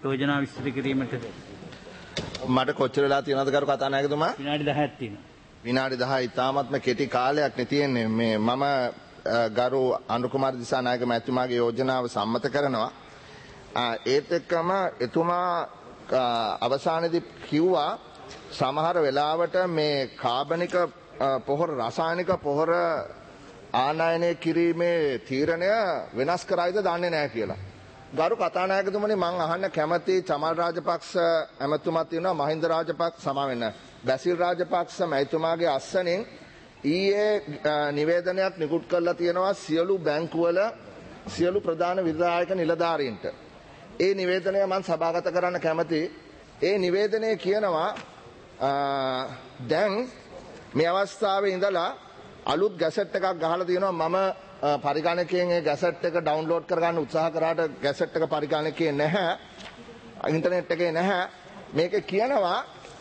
යෝජනා විස්තර කිරීමට මට කොච්චර වෙලා තියෙනවද කරු කතානායකතුමා? විනාඩි 10ක් තියෙනවා. විනාඩි 10 ඉතාමත්ම කෙටි කාලයක් නේ තියෙන්නේ. මේ මම ගරු අනුර කුමාර දිසානායක මැතිතුමාගේ යෝජනාව සම්මත කරනවා. ඒත් එක්කම එතුමා අවසානයේදී කිව්වා සමහර වෙලාවට මේ කාබනික පොහොර රසායනික පොහොර ආනයනය කිරීමේ තීරණය වෙනස් කරයිද දන්නේ නැහැ කියලා. ගරු කතානායකතුමනි මම අහන්න කැමති චමල් රාජපක්ෂ ඇමතුමා තියෙනවා මහින්ද රාජපක්ෂ සමාවෙන්න බැසිල් රාජපක්ෂ මැතිතුමාගේ අස්සනෙන් ඊයේ නිවේදනයක් නිකුත් කරලා තියෙනවා සියලු බැංකුවල සියලු ප්‍රධාන විධායක නිලධාරීන්ට. ඒ නිවේදනය මම සභාගත කරන්න කැමති. ඒ නිවේදනයේ කියනවා දැන් මේ අවස්ථාවේ ඉඳලා අලුත් ගැසට් එකක් ගහලා තියෙනවා මම පරිගණකයෙන් ඒ ගැසට් එක ඩවුන්ලෝඩ් කරගන්න උත්සාහ කරාට ගැසට් එක පරිගණකයේ නැහැ ඉන්ටර්නෙට් එකේ නැහැ මේක කියනවා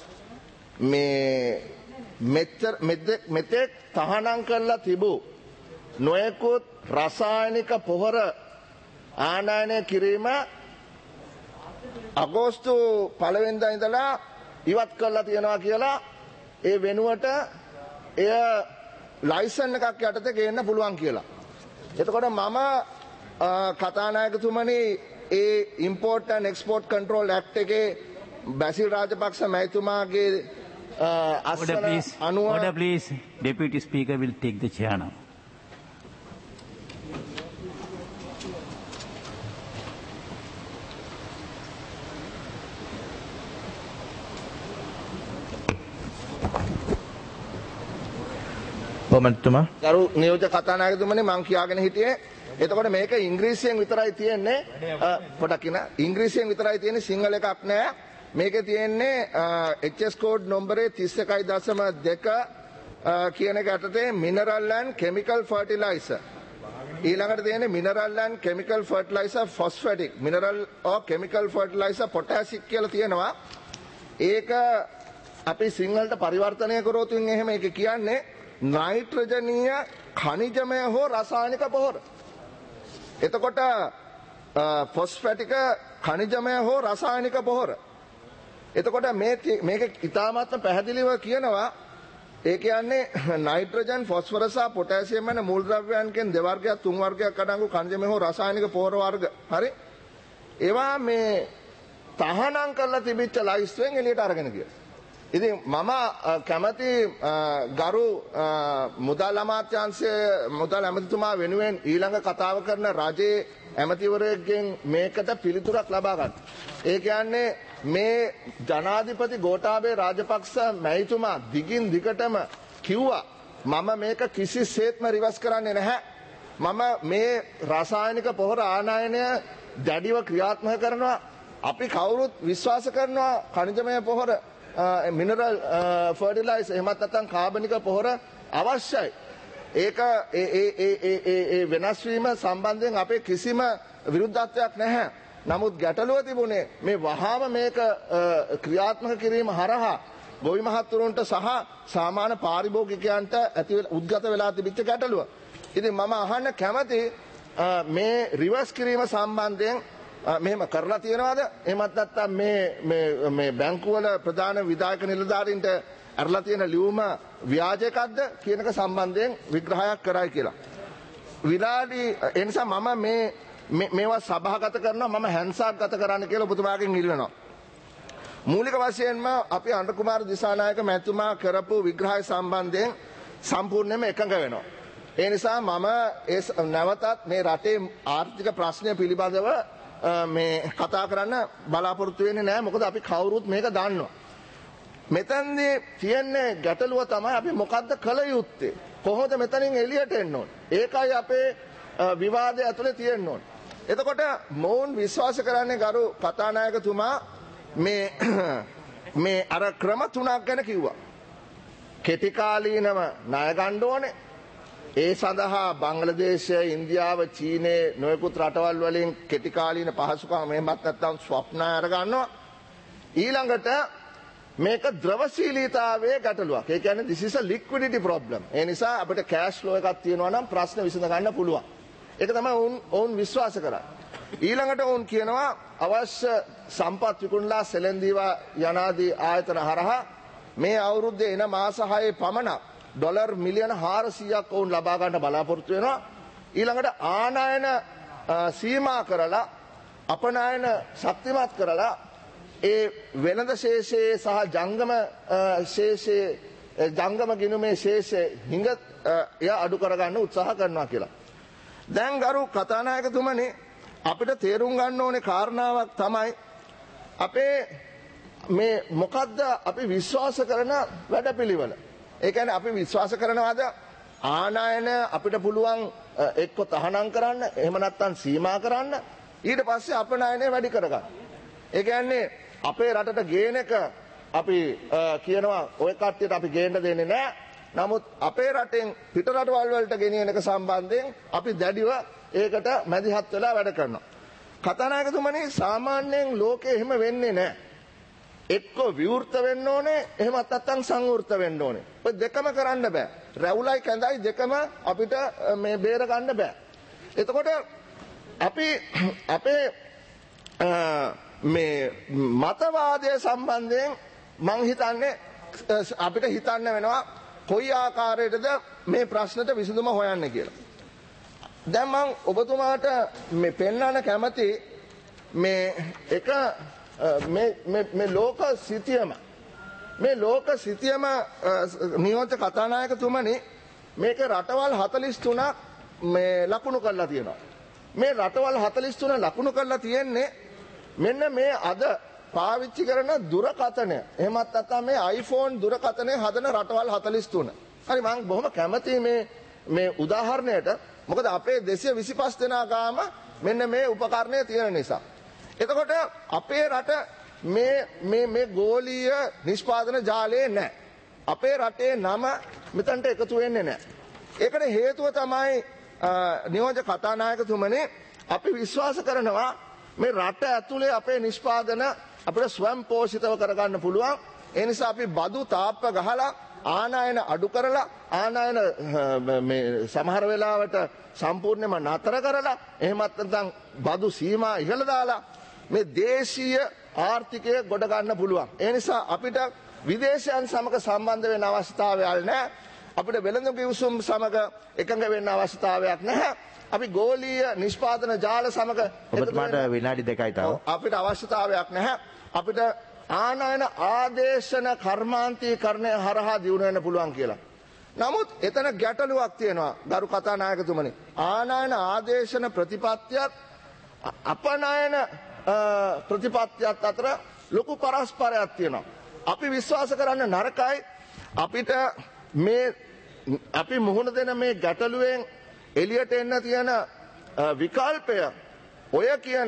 මේ මෙතෙක් තහනම් කරලා තිබූ නොයෙකුත් රසායනික පොහොර ආනයනය කිරීම අගෝස්තු 1 වෙනිදා ඉඳලා ඉවත් කරලා තියෙනවා කියලා ඒ වෙනුවට එය ලයිසන් එකක් යටතේ ගේන්න පුළුවන් කියලා. එතකොට මම කතානායකතුමනි ඒ import and export control act එකේ Basil Rajapaksa මැතිතුමාගේ Order please. Deputy Speaker will take the chair now. ගරු නියෝජ්‍ය කතානායකතුමනි මම කියාගෙන හිටියේ එතකොට මේක ඉංග්‍රීසියෙන් විතරයි තියෙන්නේ පොඩක් ඉන්න ඉංග්‍රීසියෙන් විතරයි තියෙන්නේ සිංහල එකක් නෑ මේකේ තියෙන්නේ HS code නම්බරේ 31.2 කියන එක යටතේ mineral and chemical fertilizer ඊළඟට තියෙන්නේ mineral and chemical fertilizer phosphatic mineral or chemical fertilizer potassic කියලා තියෙනවා ඒක අපි සිංහලට පරිවර්තනය කරොත් එහෙම ඒක කියන්නේ නයිට්‍රජනීය ඛනිජමය හෝ රසායනික පොහොර. එතකොට ෆොස්ෆැටික ඛනිජමය හෝ රසායනික පොහොර. එතකොට මේක ඉතාමත්ම පැහැදිලිව කියනවා ඒ කියන්නේ නයිට්‍රජන් ෆොස්ෆරස් සහ පොටෑසියම් යන මූලද්‍රව්‍යයන්ගෙන් දෙවර්ගයක් තුන් වර්ගයක් අඩංගු ඛනිජමය හෝ රසායනික පොහොර වර්ග. හරි? ඒවා මේ තහනම් කරලා තිබිච්ච ලයිස්ට්ෙන් එළියට අරගෙන ගියා. ඉතින් මම කැමති ගරු මුදල් අමාත්‍යාංශයේ මුදල් ඇමතිතුමා වෙනුවෙන් ඊළඟ කතාව කරන රජයේ ඇමතිවරයෙක්ගෙන් මේකට පිළිතුරක් ලබා ගන්න. ඒ කියන්නේ මේ ජනාධිපති ගෝඨාභය රාජපක්ෂ මැතිතුමා දිගින් දිගටම කිව්වා මම මේක කිසිසේත්ම රිවර්ස් කරන්නේ නැහැ. මම මේ රසායනික පොහොර ආනයනය දැඩිව ක්‍රියාත්මක කරනවා. අපි කවුරුත් විශ්වාස කරනවා ඛනිජමය පොහොර මිනරල් ෆර්ටිලයිසර් එහෙමත් නැත්නම් කාබනික පොහොර අවශ්‍යයි. ඒක ඒ වෙනස් වීම සම්බන්ධයෙන් අපේ කිසිම විරුද්ධත්වයක් නැහැ. නමුත් ගැටලුව තිබුණේ මේ වහාම මේක ක්‍රියාත්මක කිරීම හරහා ගොවි මහත්තුරුන්ට සහ සාමාන්‍ය පාරිභෝගිකයන්ට ඇති උද්ගත වෙලා තිබිච්ච ගැටලුව. ඉතින් මම අහන්න කැමති මේ රිවර්ස් කිරීම සම්බන්ධයෙන් මෙහෙම කරලා තියෙනවද? එහෙමත් නැත්නම් මේ බැංකුවල ප්‍රධාන විධායක නිලධාරීන්ට අරලා තියෙන ලියුම ව්‍යාජයක්ද කියන එක සම්බන්ධයෙන් විග්‍රහයක් කරයි කියලා. විනාඩි ඒ නිසා මම මේවා සභාගත කරනවා මම හැන්සාක් ගත කරන්න කියලා ඔබතුමාගෙන් ඉල්ලනවා. මූලික වශයෙන්ම අපි අනුර කුමාර දිසානායක මැතිතුමා කරපු විග්‍රහය සම්බන්ධයෙන් සම්පූර්ණයෙන්ම එකඟ වෙනවා. ඒ නිසා මම නැවතත් මේ රටේ ආර්ථික ප්‍රශ්නය පිළිබඳව මේ කතා කරන්න බලාපොරොත්තු වෙන්නේ නැහැ මොකද අපි කවුරුත් මේක දන්නවා. මෙතනදී තියෙන්නේ ගැටලුව තමයි අපි මොකද්ද කළ යුත්තේ? කොහොමද මෙතනින් එළියට එන්න ඕන? ඒකයි අපේ විවාදය ඇතුලේ තියෙන්න ඕන. එතකොට මොවුන් විශ්වාස කරන්නේ ගරු කතානායකතුමා මේ අර ක්‍රම තුනක් ගැන කිව්වා. කෙටි කාලීනව ණය ගන්න ඕනේ. ඒ සඳහා බංග්ලාදේශය, ඉන්දියාව, චීනය නොයෙකුත් රටවල් වලින් කෙටි කාලීන පහසුකම් එහෙමත් නැත්නම් ස්වප් ණය අර ගන්නවා. ඊළඟට මේක ද්‍රවශීලීතාවයේ ගැටලුවක්. ඒ කියන්නේ this is a liquidity problem. ඒ නිසා අපිට කෑෂ් ෆ්ලෝ එකක් තියෙනවා නම් ප්‍රශ්න විසඳ ගන්න පුළුවන්. ඒක තමයි ඔවුන් විශ්වාස කරන්නේ. ඊළඟට ඔවුන් කියනවා අවශ්‍ය සම්පත් විකුණලා සෙලෙන්දීවා යනාදී ආයතන හරහා මේ අවුරුද්දේ එන මාස 6 පමණ ඩොලර් මිලියන 400ක් ඔවුන් ලබා ගන්න බලාපොරොත්තු වෙනවා. ඊළඟට ආනයන සීමා කරලා අපනයන ශක්තිමත් කරලා ඒ වෙළඳ ශේෂයේ සහ ජංගම ශේෂයේ ජංගම ගිණුමේ ශේෂයේ හිඟ එය අඩු කරගන්න උත්සාහ කරනවා කියලා. දැන් ගරු කතානායකතුමනි අපිට තේරුම් ගන්න ඕනේ කාරණාවක් තමයි අපේ මේ මොකද්ද අපි විශ්වාස කරන වැඩපිළිවෙල. ඒ කියන්නේ අපි විශ්වාස කරනවාද ආනයන අපිට පුළුවන් එක්ක තහනම් කරන්න එහෙම නැත්නම් සීමා කරන්න ඊට පස්සේ අපනයනය වැඩි කරගන්න. ඒ කියන්නේ අපේ රටට ගේන එක අපි කියනවා ඔය කට්ටියට අපි ගේන්න දෙන්නේ නැහැ. නමුත් අපේ රටෙන් පිට රටවල් වලට ගෙනියන එක සම්බන්ධයෙන් අපි දැඩිව ඒකට මැදිහත් වෙලා වැඩ කරනවා. කතානායකතුමනි සාමාන්‍යයෙන් ලෝකේ එහෙම වෙන්නේ නැහැ. එක්ක විවෘත වෙන්න ඕනේ එහෙමත් නැත්නම් සංවෘත වෙන්න ඕනේ. ඔය දෙකම කරන්න බෑ. රැවුලයි කැඳයි දෙකම අපිට මේ බේර ගන්න බෑ. එතකොට අපි අපේ මේ මතවාදය සම්බන්ධයෙන් මං හිතන්නේ අපිට හිතන්න වෙනවා කොයි ආකාරයටද මේ ප්‍රශ්නට විසඳුම හොයන්න කියලා. දැන් මං ඔබතුමාට මේ පෙන්වන්න කැමති මේ එක මේ ලෝක සිතියම නියෝජ්‍ය කතානායකතුමනි මේක රටවල් 43ක් මේ ලකුණු කරලා තියෙනවා. මේ රටවල් 43 ලකුණු කරලා තියෙන්නේ මෙන්න මේ අද පාවිච්චි කරන දුරකථනය. එහෙමත් නැත්නම් මේ iPhone දුරකථනය හදන රටවල් 43. හරි මම බොහොම කැමතියි මේ උදාහරණයට. මොකද අපේ 225 දෙනා ගාම මෙන්න මේ උපකරණය තියෙන නිසා. එතකොට අපේ රට මේ ගෝලීය නිෂ්පාදන ජාලයේ නැහැ. අපේ රටේ නම මෙතනට එකතු වෙන්නේ නැහැ. ඒකට හේතුව තමයි නියෝජ්‍ය කතානායකතුමනි අපි විශ්වාස කරනවා මේ රට ඇතුලේ අපේ නිෂ්පාදන අපිට ස්වයං පෝෂිතව කරගන්න පුළුවන්. ඒ නිසා අපි බදු තාප්ප ගහලා ආනයන අඩු කරලා ආනයන මේ සමහර වෙලාවට සම්පූර්ණයෙන්ම නතර කරලා එහෙමත් නැත්නම් බදු සීමා ඉහළ දාලා මේ දේශීය ආර්ථිකය ගොඩ ගන්න පුළුවන්. ඒ නිසා අපිට විදේශයන් සමග සම්බන්ධ වෙන්න අවස්ථාවක් නැහැ. අපිට වෙළඳ කිවිසුම් සමග එකඟ වෙන්න අවස්ථාවක් නැහැ. අපි ගෝලීය නිෂ්පාදන ජාල සමග ඔබතුමාට විනාඩි 2යි තව. අපිට අවශ්‍යතාවයක් නැහැ. අපිට ආනයන ආදේශන කර්මාන්තීකරණය හරහා දියුණු වෙන්න පුළුවන් කියලා. නමුත් එතන ගැටලුවක් තියෙනවා ගරු කතානායකතුමනි. ආනයන ආදේශන ප්‍රතිපත්තියත් අපනයන ප්‍රතිපත්තියත් අතර ලොකු පරස්පරයක් තියෙනවා. අපි විශ්වාස කරන්න නරකයි අපිට මේ අපි මුහුණ දෙන මේ ගැටලුවෙන් එළියට එන්න තියෙන විකල්පය ඔය කියන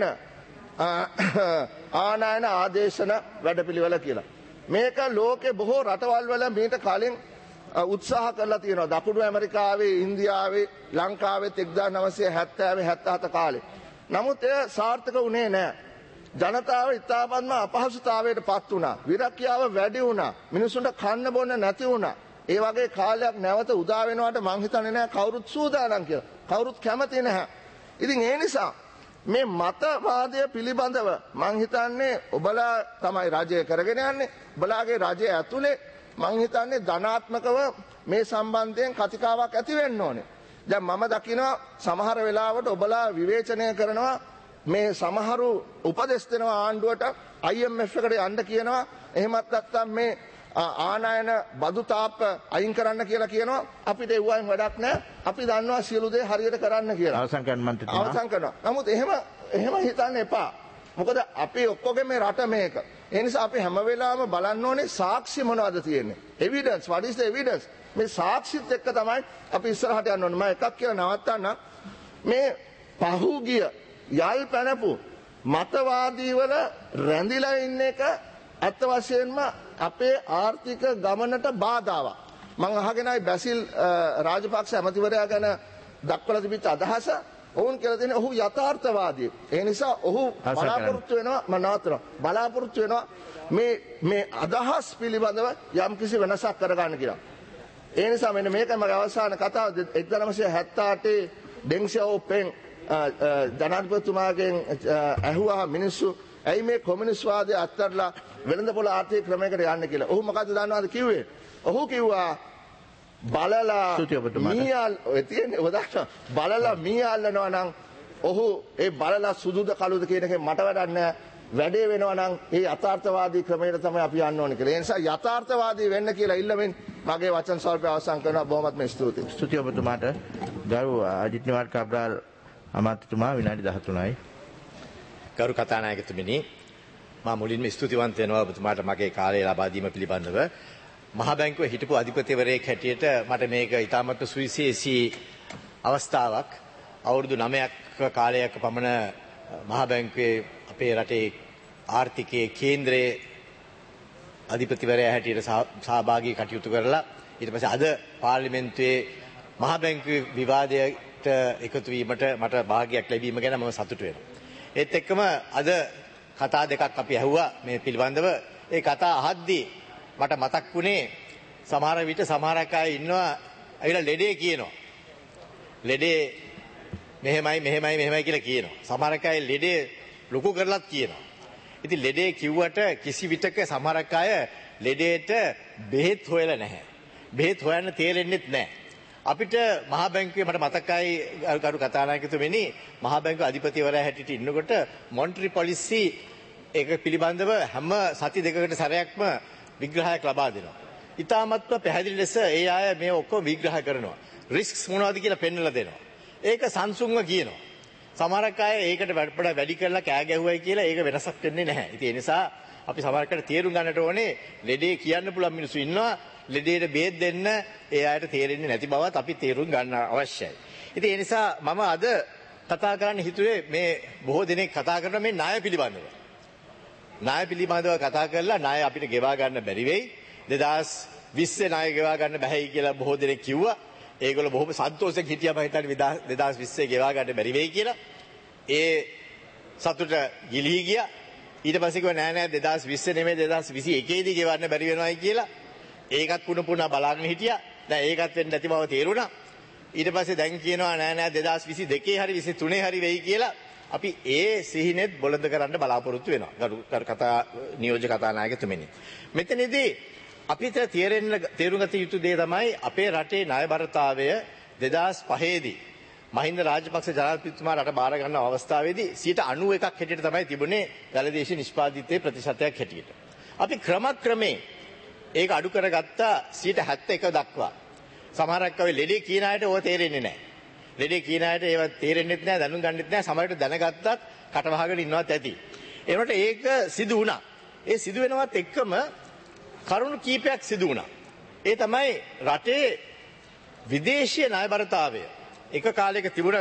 ආනයන ආදේශන වැඩපිළිවෙල කියලා. මේක ලෝකේ බොහෝ රටවල් වල මීට කලින් උත්සාහ කරලා තියෙනවා. දකුණු ඇමරිකාවේ, ඉන්දියාවේ, ලංකාවේ 1970 77 කාලේ. නමුත් එය සාර්ථක වුණේ නැහැ. ජනතාව ඉතාමත්ම අපහසුතාවයට පත් වුණා. විරක්‍යාව වැඩි වුණා. මිනිසුන්ට කන්න බොන්න නැති වුණා. ඒ වගේ කාලයක් නැවත උදා වෙනවට මං හිතන්නේ නැහැ කවුරුත් සූදානම් කියලා. කවුරුත් කැමති නැහැ. ඉතින් ඒ නිසා මේ මතවාදය පිළිබඳව මං හිතන්නේ ඔබලා තමයි රජය කරගෙන යන්නේ. ඔබලාගේ රජය ඇතුලේ මං හිතන්නේ ධනාත්මකව මේ සම්බන්ධයෙන් කතිකාවක් ඇති වෙන්න ඕනේ. දැන් මම දකිනවා සමහර වෙලාවට ඔබලා විවේචනය කරනවා මේ සමහරු උපදෙස් දෙනවා ආණ්ඩුවට IMF එකට යන්න කියනවා. එහෙමත් නැත්නම් මේ ආනයන බදු තාප්ප අයින් කරන්න කියලා කියනවා. අපිට ඒවයින් වැඩක් නැහැ. අපි දන්නවා සියලු දේ හරියට කරන්න කියලා. අවසන් කරන්න මන්ත්‍රීතුමා. අවසන් කරනවා. නමුත් එහෙම හිතන්න එපා. මොකද අපි ඔක්කොගේ මේ රට මේක. ඒ නිසා අපි හැම වෙලාවෙම බලන්න ඕනේ සාක්ෂි මොනවද තියෙන්නේ. Evidence, what is the evidence? මේ සාක්ෂිත් එක්ක තමයි අපි ඉස්සරහට යන්න ඕනේ. මම එකක් කියලා නවත්තන්න. මේ පහුගිය යල් පැනපු මතවාදී වල රැඳිලා ඉන්න එක අත් වශයෙන්ම අපේ ආර්ථික ගමනට බාධාවක්. මම අහගෙනයි බැසිල් රාජපක්ෂ ඇමතිවරයා ගැන දක්වලා තිබිච්ච අදහස. ඔවුන් කියලා තියෙන්නේ ඔහු යථාර්ථවාදී. ඒ නිසා ඔහු බලාපොරොත්තු වෙනවා මම නවත්තනවා. බලාපොරොත්තු වෙනවා මේ අදහස් පිළිබඳව යම්කිසි වෙනසක් කරගන්න කියලා. ඒ නිසා මෙන්න මේකයි මගේ අවසාන කතාව. 1978 ඩෙන් සියාओපෙන් ජනාධිපතිතුමාගෙන් ඇහුවා මිනිස්සු ඇයි මේ කොමියුනිස්ට්වාදය අත්හැරලා වෙළඳපොළ ආර්ථික ක්‍රමයකට යන්න කියලා. ඔහු මොකද්ද දන්නවද කිව්වේ? ඔහු කිව්වා බලලා ස්තුතියි ඔබතුමාට. මීයල් ඔය තියෙන්නේ ඔදාට බලලා මීයල්නවා නම් ඔහු ඒ බලලා සුදුද කළුද කියන එකේ මට වැඩක් නැහැ. වැඩේ වෙනවා නම් ඒ යථාර්ථවාදී ක්‍රමයට තමයි අපි යන්න ඕනේ කියලා. ඒ නිසා යථාර්ථවාදී වෙන්න කියලා ඉල්ලමින් මගේ වචන ස්වල්පය අවසන් කරනවා. බොහොමත්ම ස්තුතියි. ස්තුතියි ඔබතුමාට. ගරු අජිත් නිවාඩ් කබ්‍රාල් අමාත්‍යතුමා විනාඩි 13යි. ගරු කතානායකතුමනි, මා මුලින්ම ස්තුතිවන්ත වෙනවා ඔබතුමාට මගේ කාලය ලබා දීම පිළිබඳව. මහා බැංකුවේ හිටපු අධිපතිවරයෙක් හැටියට මට මේක ඉතාමත් සුවිශේෂී අවස්ථාවක්. අවුරුදු 9ක කාලයක පමණ මහා බැංකුවේ අපේ රටේ ආර්ථිකයේ කේන්ද්‍රයේ අධිපතිවරයා හැටියට සහභාගී කටයුතු කරලා ඊට පස්සේ අද පාර්ලිමේන්තුවේ මහා බැංකුවේ විවාදයට එකතු වීමට මට භාග්‍යයක් ලැබීම ගැන මම සතුටු වෙනවා. ඒත් එක්කම අද කතා දෙකක් අපි ඇහුවා මේ පිළිබඳව. ඒ කතා අහද්දී මට මතක් වුණේ සමහර විට සමහරක් අය ඉන්නවා ඇවිල්ලා ලෙඩේ කියනවා. ලෙඩේ මෙහෙමයි කියලා කියනවා. සමහරක් අය ලෙඩේ ලොකු කරලත් කියනවා. ඉතින් ලෙඩේ කිව්වට කිසි විටක සමහරක් අය ලෙඩේට බෙහෙත් හොයලා නැහැ. බෙහෙත් හොයන්න තේරෙන්නෙත් නැහැ. අපිට මහා බැංකුවේ මට මතකයි ගරු කතානායකතුමනි මහා බැංකුවේ අධිපතිවරයා හැටියට ඉන්නකොට මොන්ටරි පොලිසි ඒක පිළිබඳව හැම සති දෙකකට සැරයක්ම විග්‍රහයක් ලබා දෙනවා. ඉතාමත්ම පැහැදිලි ලෙස ඒ අය මේ ඔක්කොම විග්‍රහ කරනවා. රිස්ක්ස් මොනවද කියලා පෙන්වලා දෙනවා. ඒක සංසුන්ව කියනවා. සමහරක් අය ඒකට වඩා වැඩි කරලා කෑ ගැහුවයි කියලා ඒක වෙනසක් වෙන්නේ නැහැ. ඉතින් ඒ නිසා අපි සමහරකට තේරුම් ගන්නට ඕනේ ලෙඩේ කියන්න පුළුවන් මිනිස්සු ඉන්නවා. ලෙඩේට බේත් දෙන්න ඒ අයට තේරෙන්නේ නැති බවත් අපි තේරුම් ගන්න අවශ්‍යයි. ඉතින් ඒ නිසා මම අද කතා කරන්න හිතුවේ මේ බොහෝ දෙනෙක් කතා කරන මේ ණය පිළිබඳව. ණය පිළිබඳව කතා කරලා ණය අපිට ගෙවා ගන්න බැරි වෙයි. 2020 ණය ගෙවා ගන්න බැහැයි කියලා බොහෝ දෙනෙක් කිව්වා. ඒගොල්ලෝ බොහොම සන්තෝෂයෙන් හිටියා මම හිතන්නේ 2020 ගෙවා ගන්න බැරි වෙයි කියලා. ඒ සතුට ගිලිහි ගියා. ඊට පස්සේ කිව්වා නෑ 2020 නෙමෙයි 2021 දී ගෙවන්න බැරි වෙනවයි කියලා. ඒකත් පුන බලාගෙන හිටියා. දැන් ඒකත් වෙන්නේ නැති බව තේරුණා. ඊට පස්සේ දැන් කියනවා නෑ 2022 හරි 23 හරි වෙයි කියලා. අපි ඒ සිහිනෙත් බොළඳ කරන්න බලාපොරොත්තු වෙනවා. ගරු කතා නියෝජ්‍ය කතානායකතුමනි. මෙතනදී අපිට තේරුම් ගත යුතු දේ තමයි අපේ රටේ ණයබරතාවය 2005 දී මහින්ද රාජපක්ෂ ජනාධිපතිතුමා රට බාර ගන්න අවස්ථාවේදී 91ක් හැටියට තමයි තිබුණේ දළදේශීය නිෂ්පාදිතයේ ප්‍රතිශතයක් හැටියට. අපි ක්‍රමක්‍රමයෙන් ඒක අඩු කරගත්තා 71 දක්වා. සමහරක් අය ලෙඩේ කියන අයට ඕක තේරෙන්නේ නැහැ. ලෙඩේ කියන අයට ඒව තේරෙන්නෙත් නැහැ, දැනුම් ගන්නෙත් නැහැ. සමහරට දැනගත්තත් කටවහගෙන ඉන්නවත් ඇති. ඒ වුණාට ඒක සිදු වුණා. ඒ සිදු වෙනවත් එක්කම කරුණු කීපයක් සිදු වුණා. ඒ තමයි රටේ විදේශීය ණයබරතාවය. එක කාලයක තිබුණා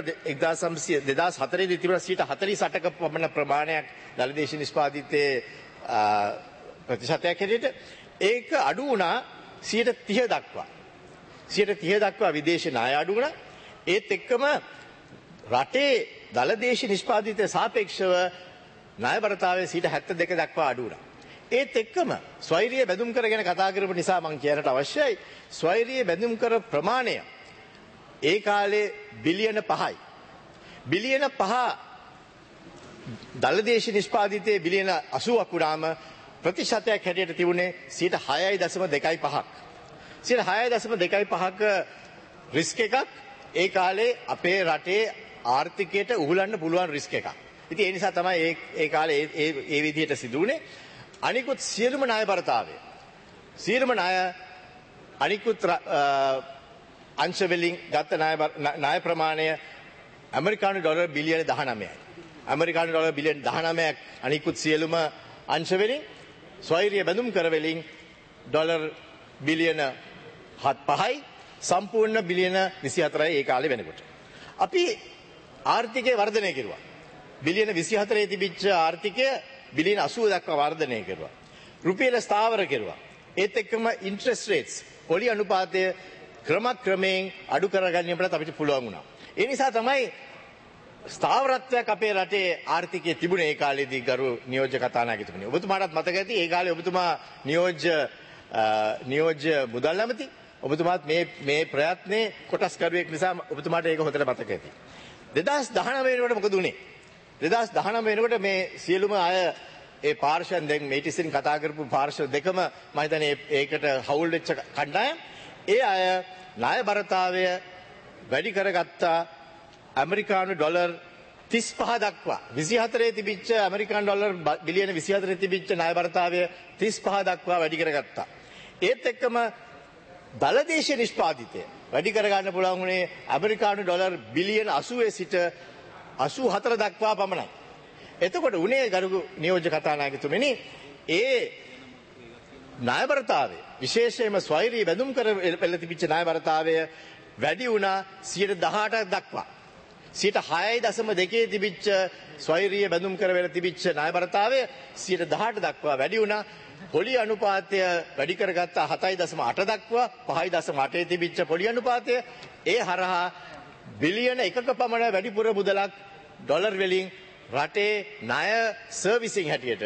2004 දී තිබුණා 48ක පමණ ප්‍රමාණයක් දළදේශීය නිෂ්පාදිතයේ ප්‍රතිශතයක් හැටියට. ඒක අඩු වුණා 30 දක්වා. 30 දක්වා විදේශ ණය අඩු වුණා. ඒත් එක්කම රටේ දළදේශීය නිෂ්පාදිතයට සාපේක්ෂව ණයබරතාවය 72 දක්වා අඩු වුණා. ඒත් එක්කම ස්වෛරීය බැඳුම් කරගෙන කතා කරපු නිසා මම කියන්නට අවශ්‍යයි. ස්වෛරීය බැඳුම් කර ප්‍රමාණය ඒ කාලේ බිලියන 5යි. බිලියන 5 දළදේශීය නිෂ්පාදිතයේ බිලියන 80ක් වුණාම ප්‍රතිශතයක් හැටියට තිබුණේ 6.25ක්. 6.25ක රිස්ක් එකක් ඒ කාලේ අපේ රටේ ආර්ථිකයට උහුලන්න පුළුවන් රිස්ක් එකක්. ඉතින් ඒ නිසා තමයි ඒ කාලේ ඒ විදිහට සිදු වුණේ. අනිකුත් සියලුම ණයබරතාවය සියලුම ණය අනිකුත් අංශ වලින් ගත ණය ප්‍රමාණය ඇමරිකානු ඩොලර් බිලියන 19යි. ඇමරිකානු ඩොලර් බිලියන 19ක් අනිකුත් සියලුම අංශ වලින් ස්වෛරීය බැඳුම් කර වලින් ඩොලර් බිලියන 5යි සම්පූර්ණ බිලියන 24යි ඒ කාලේ වෙනකොට. අපි ආර්ථිකය වර්ධනය කෙරුවා. බිලියන 24 තිබිච්ච ආර්ථිකය බිලියන 80 දක්වා වර්ධනය කෙරුවා. රුපියල ස්ථාවර කෙරුවා. ඒත් එක්කම ඉන්ට්‍රෙස්ට් රේට්ස් පොලි අනුපාතය ක්‍රමක්‍රමයෙන් අඩු කරගන්නට අපිට පුළුවන් වුණා. ඒ නිසා තමයි ස්ථාවරත්වයක් අපේ රටේ ආර්ථිකයේ තිබුණේ ඒ කාලේදී ගරු නියෝජ්‍ය කතානායකතුමනි. ඔබතුමාටත් මතක ඇති ඒ කාලේ ඔබතුමා නියෝජ්‍ය මුදල් ඇමති. ඔබතුමාත් මේ ප්‍රයත්නයේ කොටස්කරුවෙක් නිසා ඔබතුමාට ඒක හොඳට මතක ඇති. 2019 වෙනකොට මොකද උනේ? 2019 වෙනකොට මේ සියලුම අය ඒ පාර්ශවයන් දැන් මේ ඉතින් කතා කරපු පාර්ශව දෙකම මම හිතන්නේ ඒකට හවුල් වෙච්ච කණ්ඩායම් ඒ අය ණයබරතාවය වැඩි කරගත්තා ඇමරිකානු ඩොලර් 35 දක්වා 24 තිබිච්ච ඇමරිකානු ඩොලර් බිලියන 24 තිබිච්ච ණයබරතාවය 35 දක්වා වැඩි කරගත්තා. ඒත් එක්කම දලදේශීය නිෂ්පාදිතය වැඩි කරගන්න පුළුවන් වුණේ ඇමරිකානු ඩොලර් බිලියන 80 සිට 84 දක්වා පමණයි. එතකොට උනේ ගරු නියෝජ්‍ය කතානායකතුමනි ඒ ණයබරතාවය විශේෂයෙන්ම ස්වෛරී බැඳුම් කර පෙළ තිබිච්ච ණයබරතාවය වැඩි වුණා 18% දක්වා. 6.2 තිබිච්ච ස්වෛරීය බැඳුම් කර වෙලා තිබිච්ච ණයබරතාවය 18% දක්වා වැඩි වුණා. පොලි අනුපාතය වැඩි කරගත්ත 7.8 දක්වා 5.8 තිබිච්ච පොලි අනුපාතය ඒ හරහා බිලියන 1ක පමණ වැඩිපුර මුදලක් ඩොලර් වලින් රටේ ණය සර්විසිං හැටියට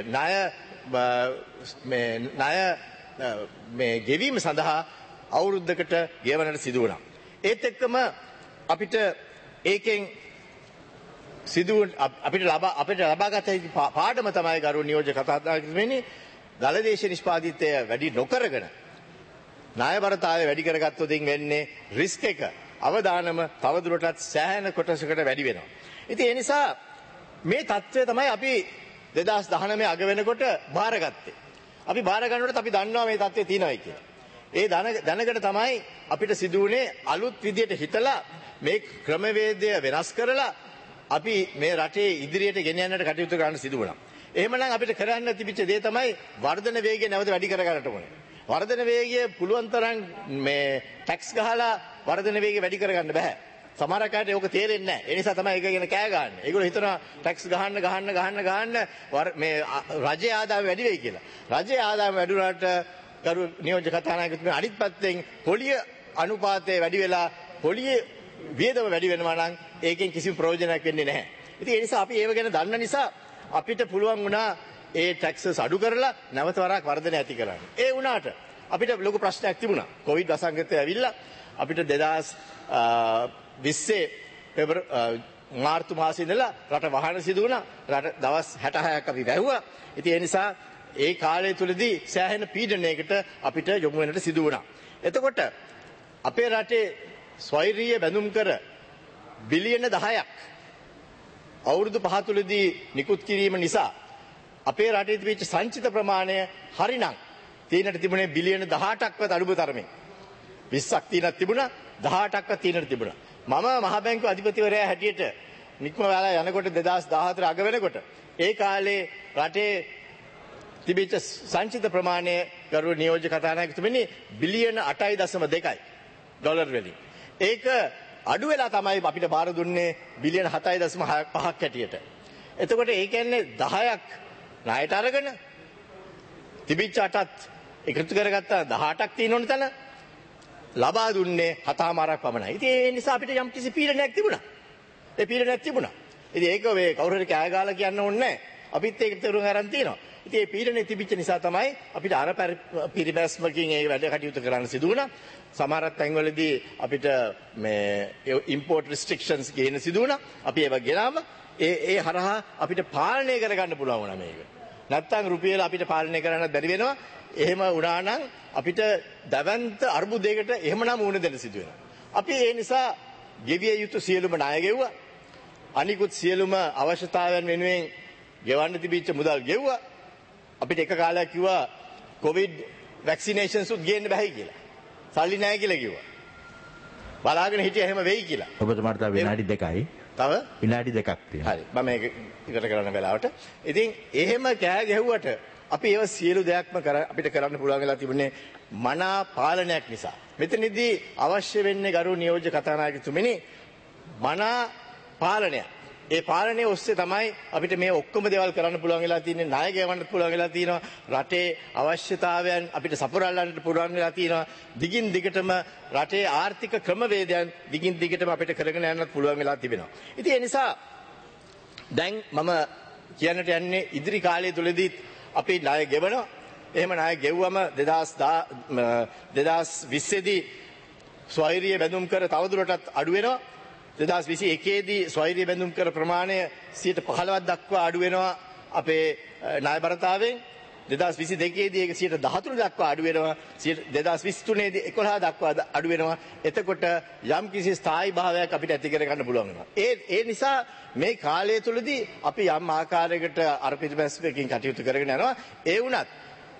ණය ගෙවීම සඳහා අවුරුද්දකට ගෙවන්නට සිදු වුණා. ඒත් එක්කම අපිට ඒකෙන් අපිට ලබාගත යුතු පාඩම තමයි ගරු නියෝජ්‍ය කතානායකතුමනි දලදේශීය නිෂ්පාදිතය වැඩි නොකරගෙන ණයබරතාවය වැඩි කරගත්තොතින් වෙන්නේ රිස්ක් එක අවදානම තවදුරටත් සෑහෙන කොටසකට වැඩි වෙනවා. ඉතින් ඒ නිසා මේ தත්ත්වය තමයි අපි 2019 අග වෙනකොට බාරගත්තේ. අපි බාර ගන්නකොට අපි දන්නවා මේ தත්ත්වය තියෙනවායි කියලා. ඒ දැනකට තමයි අපිට සිදු වුණේ අලුත් විදියට හිතලා මේ ක්‍රමවේදය වෙනස් කරලා අපි මේ රටේ ඉදිරියට ගෙන යන්නට කටයුතු කරන්න සිදු වුණා. එහෙමනම් අපිට කරන්න තිබිච්ච දේ තමයි වර්ධන වේගය නැවත වැඩි කර ගන්නට ඕනේ. වර්ධන වේගය පුළුවන් තරම් මේ ටැක්ස් ගහලා වර්ධන වේගය වැඩි කරගන්න බෑ. සමහර අයට ඒක තේරෙන්නේ නැහැ. ඒ නිසා තමයි ඒක ගැන කෑ ගහන්නේ. ඒගොල්ලෝ හිතනවා ටැක්ස් ගහන්න මේ රජයේ ආදායම වැඩි වෙයි කියලා. රජයේ ආදායම වැඩි වුණාට ගරු නියෝජ්‍ය කතානායකතුමනි අනිත් පැත්තෙන් පොලිය අනුපාතය වැඩි වෙලා පොලියේ වියදම වැඩි වෙනවා නම් ඒකෙන් කිසිම ප්‍රයෝජනයක් වෙන්නේ නැහැ. ඉතින් ඒ නිසා අපි ඒව ගැන දන්න නිසා අපිට පුළුවන් වුණා ඒ ටැක්සස් අඩු කරලා නැවත වරක් වර්ධනය ඇති කරන්න. ඒ වුණාට අපිට ලොකු ප්‍රශ්නයක් තිබුණා. කොවිඩ් වසංගතය ඇවිල්ලා අපිට 2020 මාර්තු මාසයේ ඉඳලා රට වහන සිදු වුණා. රට දවස් 66ක් අපි වැහුවා. ඉතින් ඒ නිසා ඒ කාලය තුලදී සෑහෙන පීඩනයකට අපිට යොමු වෙන්නට සිදු වුණා. එතකොට අපේ රටේ ස්වෛරීය බැඳුම් කර බිලියන 10ක් අවුරුදු 5 තුලදී නිකුත් කිරීම නිසා අපේ රටේ තිබිච්ච සංචිත ප්‍රමාණය හරිනම් තීනට තිබුණේ බිලියන 18ක්වත් අඩුම තරමින් 20ක් තීනක් තිබුණා 18ක්වත් තීනට තිබුණා. මම මහ බැංකුවේ අධිපතිවරයා හැටියට නික්ම වෙලා යනකොට 2014 අග වෙනකොට ඒ කාලේ රටේ තිබිච්ච සංචිත ප්‍රමාණය ගරු නියෝජ්‍ය කතානායකතුමනි බිලියන 8.2යි ඩොලර් වලින්. ඒක අඩු වෙලා තමයි අපිට බාර දුන්නේ බිලියන 7.5ක් හැටියට. එතකොට ඒ කියන්නේ 10ක් ණයට අරගෙන තිබිච්ච 8ත් එකතු කරගත්තා 18ක් තියෙන ඕන තැන ලබා දුන්නේ 7මාරක් පමණයි. ඉතින් ඒ නිසා අපිට යම් කිසි පීඩනයක් තිබුණා. ඒ පීඩනයක් තිබුණා. ඉතින් ඒක මේ කවුරු හරි කෑ ගාලා කියන්න ඕනේ නැහැ. අපිත් ඒක තේරුම් ගන්න තියෙනවා. ඉතින් මේ පීඩනේ තිබිච්ච නිසා තමයි අපිට අර පිරිමැස්මකින් ඒ වැඩ කටයුතු කරන්න සිදු වුණා. සමහර තැන්වලදී අපිට මේ import restrictions ගේන්න සිදු වුණා. අපි ඒව ගෙනාම ඒ හරහා අපිට පාලනය කරගන්න පුළුවන් වුණා මේක. නැත්තම් රුපියල අපිට පාලනය කරන්න බැරි වෙනවා. එහෙම වුණා නම් අපිට දවන්ත අර්බුදයකට එහෙමනම් මුහුණ දෙන්න සිදු වෙනවා. අපි ඒ නිසා ගෙවිය යුතු සියලුම ණය ගෙව්වා. අනිකුත් සියලුම අවශ්‍යතාවයන් වෙනුවෙන් ගෙවන්න තිබිච්ච මුදල් ගෙව්වා. අපිට එක කාලයක් කිව්වා කොවිඩ් වැක්සිනේෂන්ස් උත් ගේන්න බැහැ කියලා. සල්ලි නැහැ කියලා කිව්වා. බලාගෙන හිටියා එහෙම වෙයි කියලා. ඔබතුමාට තව විනාඩි 2යි. තව විනාඩි 2ක් තියෙනවා. හරි. මම මේක ඉවර කරන වෙලාවට. ඉතින් එහෙම කෑ ගැහුවට අපි ඒව සියලු දෙයක්ම අපිට කරන්න පුළුවන් වෙලා තිබුණේ මනා පාලනයක් නිසා. මෙතනදී අවශ්‍ය වෙන්නේ ගරු නියෝජ්‍ය කතානායකතුමනි මනා පාලනයක්. ඒ පාලනය ඔස්සේ තමයි අපිට මේ ඔක්කොම දේවල් කරන්න පුළුවන් වෙලා තියෙන්නේ. ණය ගෙවන්න පුළුවන් වෙලා තියෙනවා. රටේ අවශ්‍යතාවයන් අපිට සපුරාලන්නට පුළුවන් වෙලා තියෙනවා. දිගින් දිගටම රටේ ආර්ථික ක්‍රමවේදයන් දිගින් දිගටම අපිට කරගෙන යන්නත් පුළුවන් වෙලා තිබෙනවා. ඉතින් ඒ නිසා දැන් මම කියන්නට යන්නේ ඉදිරි කාලය තුලදී අපි ණය ගෙවනවා. එහෙම ණය ගෙවුවම 2020 දී ස්වෛරීය බැඳුම් කර තවදුරටත් අඩු වෙනවා. 2021 දී ස්වෛරී බැඳුම් කර ප්‍රමාණය 15% දක්වා අඩු වෙනවා අපේ ණයබරතාවෙන්. 2022 දී ඒක 13% දක්වා අඩු වෙනවා. 2023 දී 11% දක්වා අඩු වෙනවා. එතකොට යම් කිසි ස්ථායී භාවයක් අපිට ඇති කර ගන්න පුළුවන් වෙනවා. ඒ නිසා මේ කාලය තුලදී අපි යම් ආකාරයකට අර පිටිපස්සකින් කටයුතු කරගෙන යනවා. ඒ වුණත්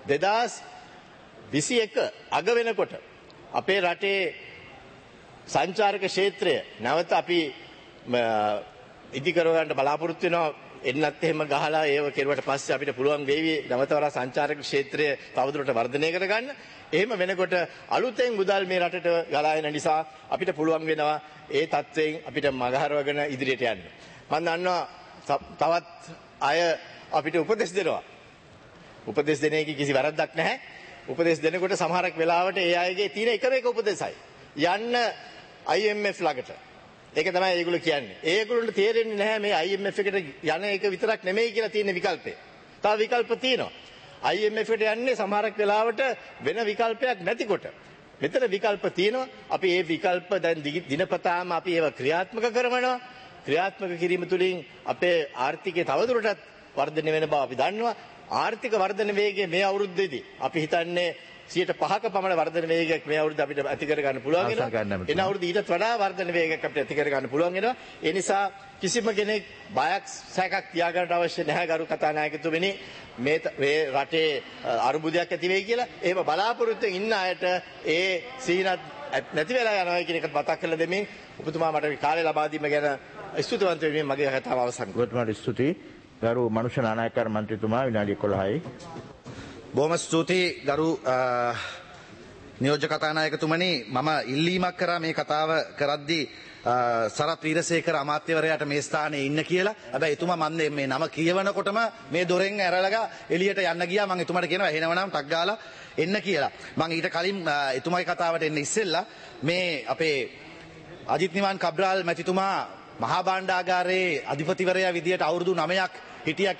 2021 අග වෙනකොට අපේ රටේ සංචාරක ක්ෂේත්‍රය නැවත අපි ඉදි කර ගන්න බලාපොරොත්තු වෙනවා. එන්නත් එහෙම ගහලා ඒව කෙරුවට පස්සේ අපිට පුළුවන් වේවි නැවත වරා සංචාරක ක්ෂේත්‍රය තවදුරටත් වර්ධනය කරගන්න. එහෙම වෙනකොට අලුතෙන් මුදල් මේ රටට ගලා එන නිසා අපිට පුළුවන් වෙනවා ඒ තත්ත්වයෙන් අපිට මගහරවගෙන ඉදිරියට යන්න. මම දන්නවා තවත් අය අපිට උපදෙස් දෙනවා. උපදෙස් දෙන එකේ කිසි වැරද්දක් නැහැ. උපදෙස් දෙනකොට සමහරක් වෙලාවට ඒ අයගේ තියෙන එක උපදෙසයි. යන්න IMF ළඟට. ඒක තමයි ඒගොල්ලෝ කියන්නේ. ඒගොල්ලන්ට තේරෙන්නේ නැහැ මේ IMF එකට යන එක විතරක් නෙමෙයි කියලා තියෙන විකල්පේ. තව විකල්ප තියෙනවා. IMF එකට යන්නේ සමහරක් වෙලාවට වෙන විකල්පයක් නැතිකොට. මෙතන විකල්ප තියෙනවා. අපි මේ විකල්ප දැන් දිනපතාම අපි ඒවා ක්‍රියාත්මක කරනවා. ක්‍රියාත්මක කිරීම තුළින් අපේ ආර්ථිකය තවදුරටත් වර්ධනය වෙන බව අපි දන්නවා. ආර්ථික වර්ධන වේගය මේ අවුරුද්දේදී අපි හිතන්නේ 5% පමණ වර්ධන වේගයක් මේ අවුරුද්ද අපිට ඇති කර ගන්න පුළුවන් වෙනවා. එන අවුරුද්ද ඊටත් වඩා වර්ධන වේගයක් අපිට ඇති කර ගන්න පුළුවන් වෙනවා. ඒ නිසා කිසිම කෙනෙක් බයක් සැකක් තියාගන්න අවශ්‍ය නැහැ ගරු කතානායකතුමනි. මේ රටේ අරුබුදයක් ඇති වෙයි කියලා. එහෙම බලාපොරොත්තුෙන් ඉන්න අයට ඒ සීනත් නැති වෙලා යනවා කියන එක මතක් කරලා දෙමින් ඔබතුමා මට කාලය ලබා දීම ගැන ස්තුතිවන්ත වෙමින් මගේ කතාව අවසන් කරනවා. ගොඩමඩ ස්තුතියි. ගරු මනුෂ්‍ය නානායකකාර මන්ත්‍රීතුමා විනාඩි 11යි. බොහොම ස්තුතියි ගරු නියෝජ්‍ය කතානායකතුමනි. මම ඉල්ලීමක් කරා මේ කතාව කරද්දී සරත් වීරසේකර අමාත්‍යවරයාට මේ ස්ථානයේ ඉන්න කියලා. හැබැයි එතුමා මම මේ නම කියවනකොටම මේ දොරෙන් ඇරලගා එළියට යන්න ගියා. මම එතුමාට කියනවා එහෙනවනම් ටක් ගාලා එන්න කියලා. මම ඊට කලින් එතුමාගේ කතාවට එන්න ඉස්සෙල්ලා මේ අපේ අජිත් නිවාන් කබ්‍රාල් මැතිතුමා මහා භාණ්ඩාගාරයේ අධිපතිවරයා විදියට අවුරුදු 9ක් හිටියා.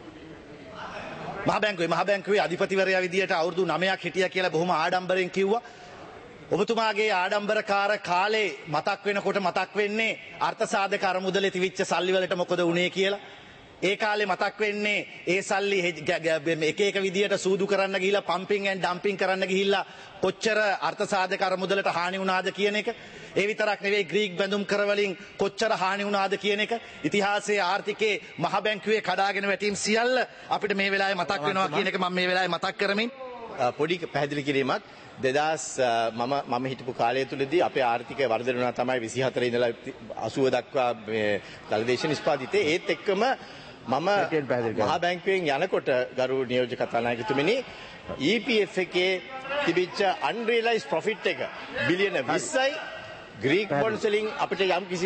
මහ බැංකුවේ අධිපතිවරයා විදියට අවුරුදු 9ක් හිටියා කියලා බොහොම ආඩම්බරෙන් කිව්වා. ඔබතුමාගේ ආඩම්බරකාර කාලේ මතක් වෙනකොට මතක් වෙන්නේ අර්ථසාධක අරමුදලේ තිවිච්ච සල්ලි වලට මොකද වුනේ කියලා. ඒ කාලේ මතක් වෙන්නේ ඒ සල්ලි එක විදියට සූදු කරන්න ගිහිල්ලා පම්පින් ඇන්ඩ් ඩම්පින් කරන්න ගිහිල්ලා කොච්චර අර්ථසාධක අරමුදලට හානි වුණාද කියන එක. ඒ විතරක් නෙවෙයි ග්‍රීක් බැඳුම් කරවලින් කොච්චර හානි වුණාද කියන එක. ඉතිහාසයේ ආර්ථිකයේ මහ බැංකුවේ කඩාගෙන වැටීම් සියල්ල අපිට මේ වෙලාවේ මතක් වෙනවා කියන එක මම මේ වෙලාවේ මතක් කරමින් පොඩි පැහැදිලි කිරීමක්. 2000 මම හිටපු කාලය තුලදී අපේ ආර්ථිකය වර්ධනය වුණා තමයි 24 ඉඳලා 80 දක්වා මේ දලදේශ නිෂ්පාදිතේ. ඒත් එක්කම මම මහා බැංකුවෙන් යනකොට ගරු නියෝජ්‍ය කතානායකතුමනි EPF එකේ තිබිච්ච unrealized profit එක බිලියන 20යි. ග්‍රීක් බොන්ඩ්ස් වලින් අපිට යම් කිසි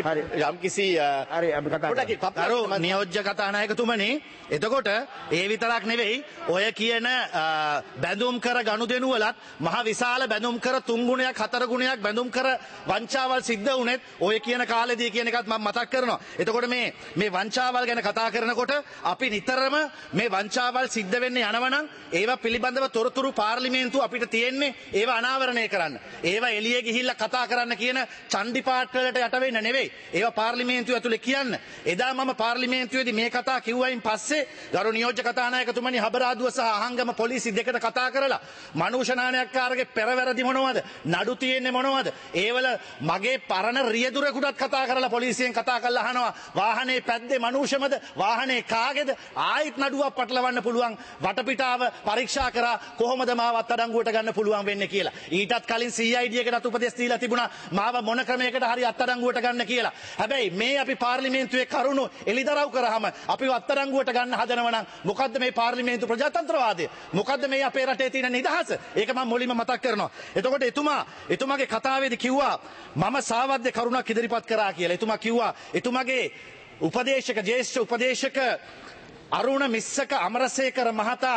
හරි අපි කතා කරමු. නියෝජ්‍ය කතානායකතුමනි එතකොට ඒ විතරක් නෙවෙයි ඔය කියන බැඳුම් කර ගනුදෙනු වලත් මහ විශාල බැඳුම් කර 3 ගුණයක් 4 ගුණයක් බැඳුම් කර වංචාවල් සිද්ධ වුණෙත් ඔය කියන කාලෙදී කියන එකත් මම මතක් කරනවා. එතකොට මේ වංචාවල් ගැන කතා කරනකොට අපි නිතරම මේ වංචාවල් සිද්ධ වෙන්නේ යනවනම් ඒවා පිළිබඳව තොරතුරු පාර්ලිමේන්තුව අපිට තියෙන්නේ ඒවා අනාවරණය කරන්න. ඒවා එළියේ ගිහිල්ලා කතා කරන්න කියන චණ්ඩිපාට වලට යට වෙන්න නෙවෙයි. ඒවා පාර්ලිමේන්තුව ඇතුලේ කියන්න. එදා මම පාර්ලිමේන්තුවේදී මේ කතා කිව්වයින් පස්සේ ගරු නියෝජ්‍ය කතානායකතුමනි හබරාදුව සහ අහංගම පොලිසි දෙකට කතා කරලා මනුෂ්‍ය නායකකාරගේ පෙරවැරදි මොනවද? නඩු තියෙන්නේ මොනවද? ඒවල මගේ පරණ රියදුරෙකුටත් කතා කරලා පොලිසියෙන් කතා කරලා අහනවා වාහනේ පැද්දේ මනුෂ්‍යමද? වාහනේ කාගේද? ආයිත් නඩුවක් පටලවන්න පුළුවන්. වටපිටාව පරීක්ෂා කරා කොහොමද මාව අත්අඩංගුවට ගන්න පුළුවන් වෙන්නේ කියලා. ඊටත් කලින් CID එකකට උපදෙස් දීලා තිබුණා මාව මොන ක්‍රමයකට හරි අත්අඩංගුවට ගන්න කියලා. හැබැයි මේ අපි පාර්ලිමේන්තුවේ කරුණු එලිදරව් කරාම අපිව අත්අඩංගුවට ගන්න හදනවා නම් මොකද්ද මේ පාර්ලිමේන්තු ප්‍රජාතන්ත්‍රවාදය? මොකද්ද මේ අපේ රටේ තියෙන නිදහස? ඒක මම මුලින්ම මතක් කරනවා. එතකොට එතුමාගේ කතාවේදී කිව්වා මම සාවද්‍ය කරුණක් ඉදිරිපත් කරා කියලා. එතුමා කිව්වා එතුමාගේ ජ්‍යෙෂ්ඨ උපදේශක අරුණ මිස්සක අමරසේකර මහතා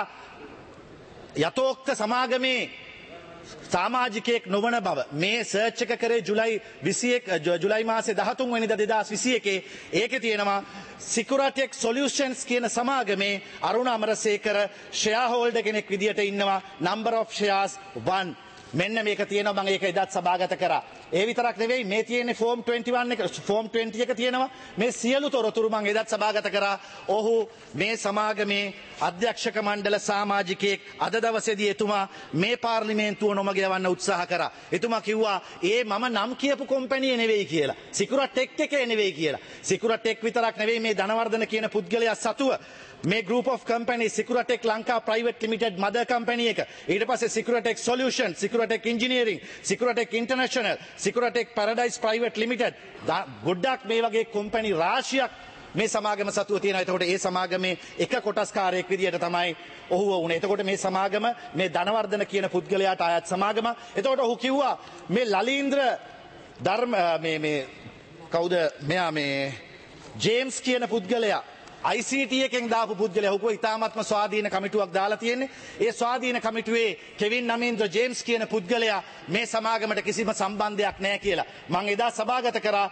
යතෝක්ත සමාගමේ සමාජිකයෙක් නොවන බව මේ සර්ච් එක කරේ ජුලයි මාසේ 13 වෙනිදා 2021 ඒකේ තියෙනවා Securitex Solutions කියන සමාගමේ අරුණ අමරසේකර ෂෙයා හෝල්ඩර් කෙනෙක් විදියට ඉන්නවා number of shares 1 මෙන්න මේක තියෙනවා මම ඒක එදත් සභාගත කරා. ඒ විතරක් නෙවෙයි මේ තියෙන්නේ ෆෝම් 21 එක ෆෝම් 20 එක තියෙනවා. මේ සියලු තොරතුරු මම එදත් සභාගත කරා. ඔහු මේ සමාගමේ අධ්‍යක්ෂක මණ්ඩල සමාජිකයෙක් අද දවසේදී එතුමා මේ පාර්ලිමේන්තුව නොමග යවන්න උත්සාහ කරා. එතුමා කිව්වා මම නම් කියපු කොම්පැනිය නෙවෙයි කියලා. සිකුරටෙක් එකේ නෙවෙයි කියලා. සිකුරටෙක් විතරක් නෙවෙයි මේ ධනවර්ධන කියන පුද්ගලයා සතුව මේ group of companies Securatech Lanka Private Limited mother company එක ඊට පස්සේ Securatech Solutions Securatech Engineering Securatech International Securatech Paradise Private Limited ගොඩක් මේ වගේ company රාශියක් මේ සමාගම සතුව තියෙනවා. එතකොට ඒ සමාගමේ එක කොටස්කාරයෙක් විදියට තමයි ඔහු වුණේ. එතකොට මේ සමාගම මේ ධනවර්ධන කියන පුද්ගලයාට අයත් සමාගම. එතකොට ඔහු කිව්වා මේ ලලීන්ද්‍ර ධර්ම මේ කවුද මෙයා මේ ජේම්ස් කියන පුද්ගලයා ICT එකෙන් දාපු පුද්ගලයා ඔහු ඉතාමත්ම ස්වාධීන කමිටුවක් දාලා තියෙන්නේ. ඒ ස්වාධීන කමිටුවේ කෙවින් නමීන්ද්‍ර ජේම්ස් කියන පුද්ගලයා මේ සමාගමට කිසිම සම්බන්ධයක් නැහැ කියලා මම එදා සභාගත කරා.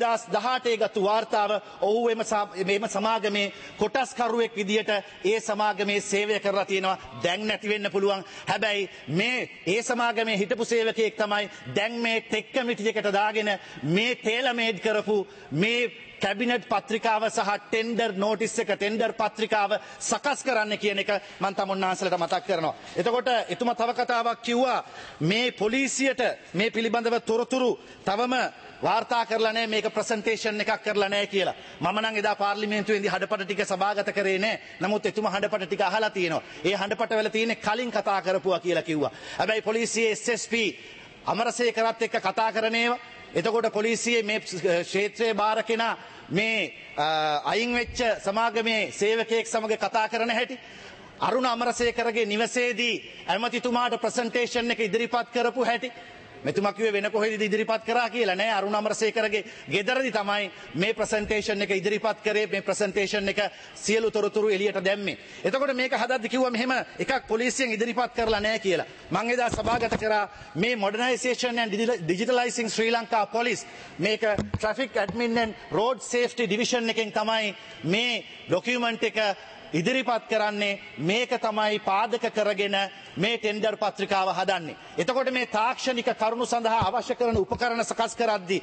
2018 ගත්තු වාර්තාව ඔහු එම සමාගමේ කොටස්කරුවෙක් විදියට ඒ සමාගමේ සේවය කරලා තියෙනවා. දැන් නැති වෙන්න පුළුවන්. හැබැයි ඒ සමාගමේ හිටපු සේවකයෙක් තමයි දැන් මේ ටෙක් කමිටි එකට දාගෙන මේ ටේලමේඩ් කරපු මේ කැබිනට් පත්‍රිකාව සහ ටෙන්ඩර් නෝටිස් එක ටෙන්ඩර් පත්‍රිකාව සකස් කරන්න කියන එක මම තමුන්නාන්සලට මතක් කරනවා. එතකොට එතුමා තව කතාවක් කිව්වා මේ පොලිසියට මේ පිළිබඳව තොරතුරු තවම වාර්තා කරලා නැහැ මේක ප්‍රසන්ටේෂන් එකක් කරලා නැහැ කියලා. මම නම් එදා පාර්ලිමේන්තුවේදී හඬපට ටික සභාගත කරේ නැහැ. නමුත් එතුමා හඬපට ටික අහලා තියෙනවා. ඒ හඬපටවල තියෙන්නේ කලින් කතා කරපුවා කියලා කිව්වා. හැබැයි පොලිසියේ SSP අමරසේකරත් එක්ක කතා කරනේවා. එතකොට පොලිසියේ මේ ක්ෂේත්‍රයේ බාර කෙනා මේ අයින් වෙච්ච සමාගමේ සේවකයෙක් සමග කතා කරන හැටි අරුණ අමරසේකරගේ නිවසේදී ඇමතිතුමාට ප්‍රසන්ටේෂන් එක ඉදිරිපත් කරපු හැටි මෙතුමා කිව්වේ වෙන කොහෙද ඉදිරිපත් කරා කියලා නෑ. අරුණ අමරසේකරගේ ගෙදරදී තමයි මේ ප්‍රසන්ටේෂන් එක ඉදිරිපත් කරේ. මේ ප්‍රසන්ටේෂන් එක සියලු තොරතුරු එළියට දැම්මේ. එතකොට මේක හදද්දි කිව්වා මෙහෙම එකක් පොලිසියෙන් ඉදිරිපත් කරලා නෑ කියලා. මම එදා සභාගත කරා මේ modernization and digitalizing Sri Lanka police මේක traffic admin and road safety division එකෙන් තමයි මේ ડોකියුමන්ට් එක ඉදිරිපත් කරන්නේ. මේක තමයි පාදක කරගෙන මේ ටෙන්ඩර් පත්‍රිකාව හදන්නේ. එතකොට මේ තාක්ෂණික කරුණු සඳහා අවශ්‍ය කරන උපකරණ සකස් කරද්දී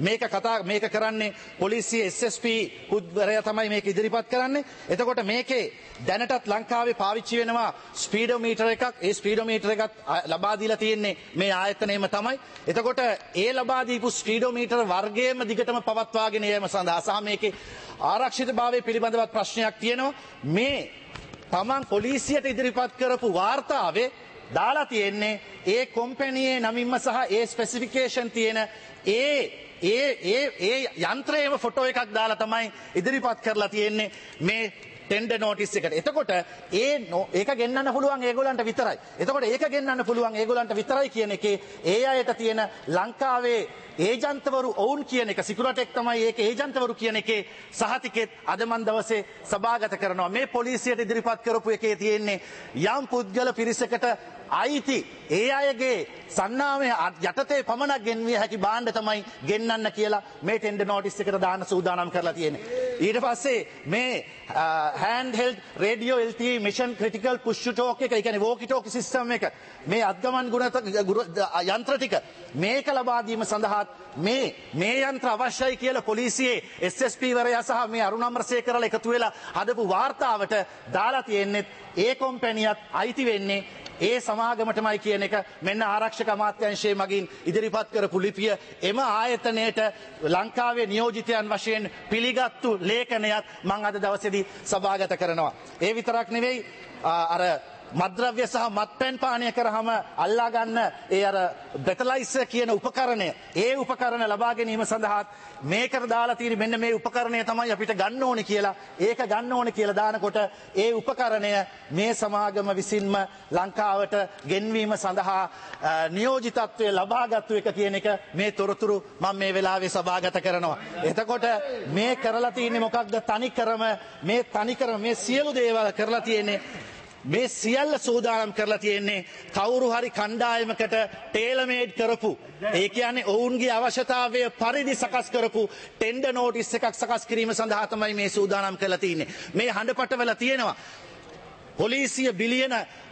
මේක කරන්නේ පොලිසිය SSP පුද්ගලයා තමයි මේක ඉදිරිපත් කරන්නේ. එතකොට මේකේ දැනටත් ලංකාවේ පාවිච්චි වෙනවා ස්පීඩෝමීටර් එකක්. ඒ ස්පීඩෝමීටර් එකත් ලබා දීලා තියෙන්නේ මේ ආයතනයේම තමයි. එතකොට ඒ ලබා දීපු ස්පීඩෝමීටර් වර්ගයේම දිගටම පවත්වාගෙන යාම සඳහා සහ මේකේ ආරක්ෂිතභාවය පිළිබඳව ප්‍රශ්නයක් තියෙනවා. මේ තමන් පොලිසියට ඉදිරිපත් කරපු වාර්තාවේ දාලා තියෙන්නේ ඒ කොම්පැනියේ නමින්ම සහ ඒ ස්පෙસિෆිකේෂන් තියෙන ඒ යන්ත්‍රයේම ෆොටෝ එකක් දාලා තමයි ඉදිරිපත් කරලා තියෙන්නේ මේ ටෙන්ඩර් නෝටිස් එකට. එතකොට ඒක ගෙන්නන්න පුළුවන් ඒගොල්ලන්ට විතරයි. එතකොට ඒක ගෙන්නන්න පුළුවන් ඒගොල්ලන්ට විතරයි කියන එකේ ඒ අයට තියෙන ලංකාවේ ඒජන්තවරු ඔවුන් කියන එක සිකුරටෙක් තමයි ඒක ඒජන්තවරු කියන එකේ සහතිකෙත් අද මන් දවසේ සභාගත කරනවා. මේ පොලිසියට ඉදිරිපත් කරපු එකේ තියෙන්නේ යම් පුද්ගල පිරිසකට අයිති ඒ අයගේ සන්නාමය යටතේ පමණක් ගෙන්විය හැකි භාණ්ඩ තමයි ගෙන්නන්න කියලා මේ ටෙන්ඩර් නෝටිස් එකට දාන්න සූදානම් කරලා තියෙන්නේ. ඊට පස්සේ මේ handheld radio LTE mission critical push to talk එක, ඒ කියන්නේ walkie talkie system එක, මේ අද්ගමන් යන්ත්‍ර ටික මේක ලබා දීම සඳහා මේ යන්ත්‍ර අවශ්‍යයි කියලා පොලිසියේ SSP වරයා සහ මේ අරුණ අමරසේකරලා එකතු වෙලා හදපු වාර්තාවට දාලා තියෙන්නේ ඒ කොම්පැනියත් අයිති වෙන්නේ ඒ සමාගමටමයි කියන එක මෙන්න ආරක්ෂක අමාත්‍යාංශයේ මගින් ඉදිරිපත් කරපු ලිපිය එම ආයතනයේට ලංකාවේ නියෝජිතයන් වශයෙන් පිළිගත්තු ලේඛනයක් මම අද දවසේදී සභාගත කරනවා. ඒ විතරක් නෙවෙයි අර මද්‍රව්‍ය සහ මත්පැන් පානය කරාම අල්ලා ගන්න ඒ අර බෙටලයිසර් කියන උපකරණය ඒ උපකරණ ලබා ගැනීම සඳහා මේකට දාලා තියෙන මෙන්න මේ උපකරණය තමයි අපිට ගන්න ඕනේ කියලා ඒක ගන්න ඕනේ කියලා දානකොට ඒ උපකරණය මේ සමාගම විසින්ම ලංකාවට ගෙන්වීම සඳහා නියෝජිතත්වයේ ලබාගත්තු එක කියන එක මේ තොරතුරු මම මේ වෙලාවේ සභාගත කරනවා. එතකොට මේ කරලා තියෙන්නේ මොකක්ද? තනිකරම මේ සියලු දේවල් කරලා තියෙන්නේ මේ සියල්ල සූදානම් කරලා තියෙන්නේ කවුරු හරි කණ්ඩායමකට ටේලමේඩ් කරපු ඒ කියන්නේ ඔවුන්ගේ අවශ්‍යතාවය පරිදි සකස් කරපු ටෙන්ඩර් නෝටිස් එකක් සකස් කිරීම සඳහා තමයි මේ සූදානම් කරලා තියෙන්නේ. මේ හඬපටවල තියෙනවා පොලිසිය බිලියන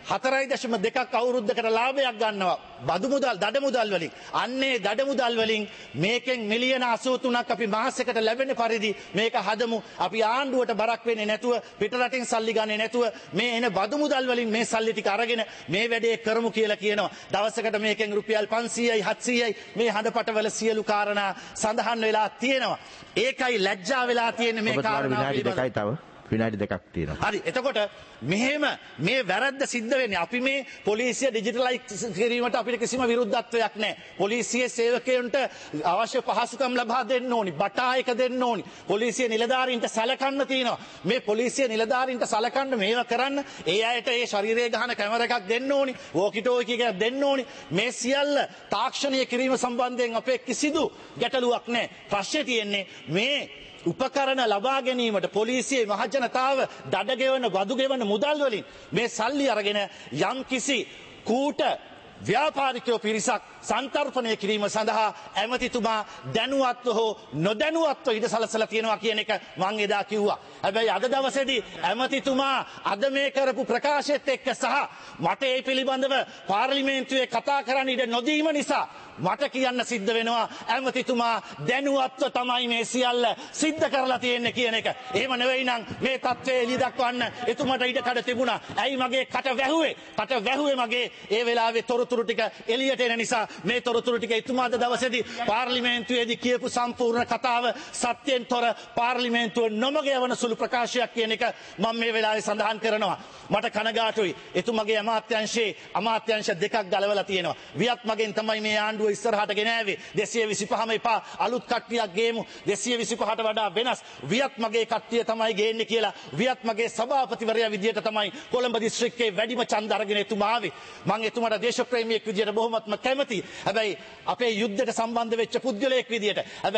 4.2ක් අවුරුද්දකට ලාභයක් ගන්නවා බදු මුදල් දඩ මුදල් වලින්. අන්නේ දඩ මුදල් වලින් මේකෙන් මිලියන 83ක් අපි මාසයකට ලැබෙන පරිදි මේක හදමු. අපි ආණ්ඩුවට බරක් වෙන්නේ නැතුව පිටරටින් සල්ලි ගන්නේ නැතුව මේ එන බදු මුදල් වලින් මේ සල්ලි ටික අරගෙන මේ වැඩේ කරමු කියලා කියනවා. දවසකට මේකෙන් රුපියල් 500යි 700යි මේ හඬපටවල සියලු කාරණා සඳහන් වෙලා තියෙනවා. ඒකයි ලැජ්ජා වෙලා තියෙන්නේ මේ කාරණා විනාඩි දෙකයි තව. විනාඩි දෙකක් තියෙනවා. හරි. එතකොට මෙහෙම මේ වැරද්ද සිද්ධ වෙන්නේ අපි මේ පොලිසිය ඩිජිටලයිස් කිරීමට අපිට කිසිම විරුද්ධත්වයක් නැහැ. පොලිසියේ සේවකයන්ට අවශ්‍ය පහසුකම් ලබා දෙන්න ඕනි. බටා එක දෙන්න ඕනි. පොලිසිය නිලධාරීන්ට සලකන්න තියෙනවා. මේ පොලිසිය නිලධාරීන්ට සලකන්න මේවා කරන්න ඒ අයට ඒ ශරීරයේ ගහන කැමර එකක් දෙන්න ඕනි. වෝකිටෝකි එකක් දෙන්න ඕනි. මේ සියල්ල තාක්ෂණීය කිරීම සම්බන්ධයෙන් අපේ කිසිදු ගැටලුවක් නැහැ. ප්‍රශ්නේ තියෙන්නේ මේ උපකරණ ලබා ගැනීමට පොලිසියේ මහජනතාව දඩ ගෙවන බදු ගෙවන මුදල් වලින් මේ සල්ලි අරගෙන යම් කිසි කූට ව්‍යාපාරිකයෝ පිරිසක් සන්තර්පණය කිරීම සඳහා ඇමතිතුමා දැනුවත්ව හෝ නොදැනුවත්ව ඉඩ සලසලා තියෙනවා කියන එක මං එදා කිව්වා. හැබැයි අද දවසේදී ඇමතිතුමා අද මේ කරපු ප්‍රකාශයත් එක්ක සහ මට ඒ පිළිබඳව පාර්ලිමේන්තුවේ කතා කරන්න ඉඩ නොදීම නිසා මට කියන්න සිද්ධ වෙනවා ඇමතිතුමා දැනුවත්ව තමයි මේ සියල්ල සිද්ධ කරලා තියෙන්නේ කියන එක. එහෙම නෙවෙයි නම් මේ තත්ත්වය එළිය දක්වන්න එතුමාට ඉඩ කඩ තිබුණා. ඇයි මගේ කට වැහුවේ? කට වැහුවේ මගේ ඒ වෙලාවේ තොරතුරු ටික එළියට එන නිසා මේ තොරතුරු ටික එතුමාද දවසේදී පාර්ලිමේන්තුවේදී කියපු සම්පූර්ණ කතාව සත්‍යෙන් තොර පාර්ලිමේන්තුව නොමග යවන සුළු ප්‍රකාශයක් කියන එක මම මේ වෙලාවේ සඳහන් කරනවා. මට කනගාටුයි. එතුමාගේ අමාත්‍යාංශ දෙකක් ගලවලා තියෙනවා. වියත් මගෙන් තමයි මේ ආණ්ඩුව ඉස්සරහට ගෙනාවේ. 225ම එපා අලුත් කට්ටියක් ගේමු. 225ට වඩා වෙනස් වියත් මගේ කට්ටිය තමයි ගේන්නේ කියලා වියත් මගේ සභාපතිවරයා විදියට තමයි කොළඹ දිස්ත්‍රික්කයේ වැඩිම ඡන්ද අරගෙන එතුමා ආවේ. මම එතුමාට දේශප්‍රේමියෙක් විදියට බොහොමත්ම කැමතියි. හැබැයි අපේ යුද්ධයට සම්බන්ධ වෙච්ච පුද්ගලයෙක් විදියට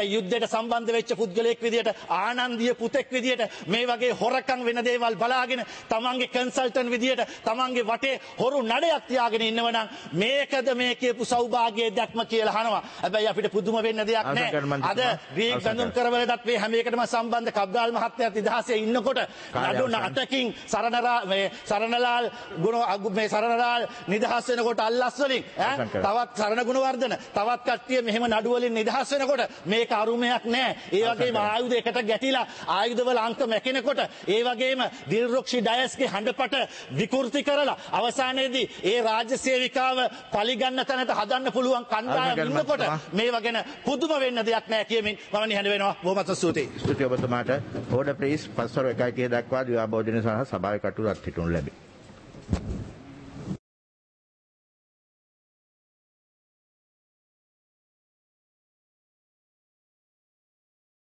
ආනන්දිය පුතෙක් විදියට මේ වගේ හොරකම් වෙන දේවල් බලාගෙන තමන්ගේ කන්සල්ටන්ට් විදියට තමන්ගේ වටේ හොරු නඩයක් තියාගෙන ඉන්නවනම් මේකද මේ කියපු සෞභාග්‍යයේ දැක්ම කියලා අහනවා. හැබැයි අපිට පුදුම වෙන්න දෙයක් නැහැ. අද ග්‍රීක බඳුන් කරවලටත් මේ හැම එකටම සම්බන්ධ කබ්ගාල් මහත්තයාත් නිදහසේ ඉන්නකොට නඩු අටකින් සරණලාල් නිදහස් වෙනකොට අල්ලස් වලින් තවත් සරණ ගුණවර්ධන තවත් කට්ටිය මෙහෙම නඩු වලින් නිදහස් වෙනකොට මේක අරුමයක් නෑ. ඒ වගේම ආයුධ එකට ගැටිලා ආයුධවල අංක මැකෙනකොට ඒ වගේම දිල්රුක්ෂි ඩයස්ගේ හඬපට විකෘති කරලා අවසානයේදී ඒ රාජ්‍ය සේවිකාව පලිගන්න තැනට හදන්න පුළුවන් කණ්ඩායම් ඉන්නකොට මේවා ගැන පුදුම වෙන්න දෙයක් නෑ කියමින් මම නිහඬ වෙනවා. බොහොමත් ස්තුතියි. ස්තුතියි ඔබතුමාට. ඕඩර් ප්ලීස් 5:01 දක්වා දිවාභෝජන සහ සභාවේ කටයුතු අත්හිටුණු ලැබේ.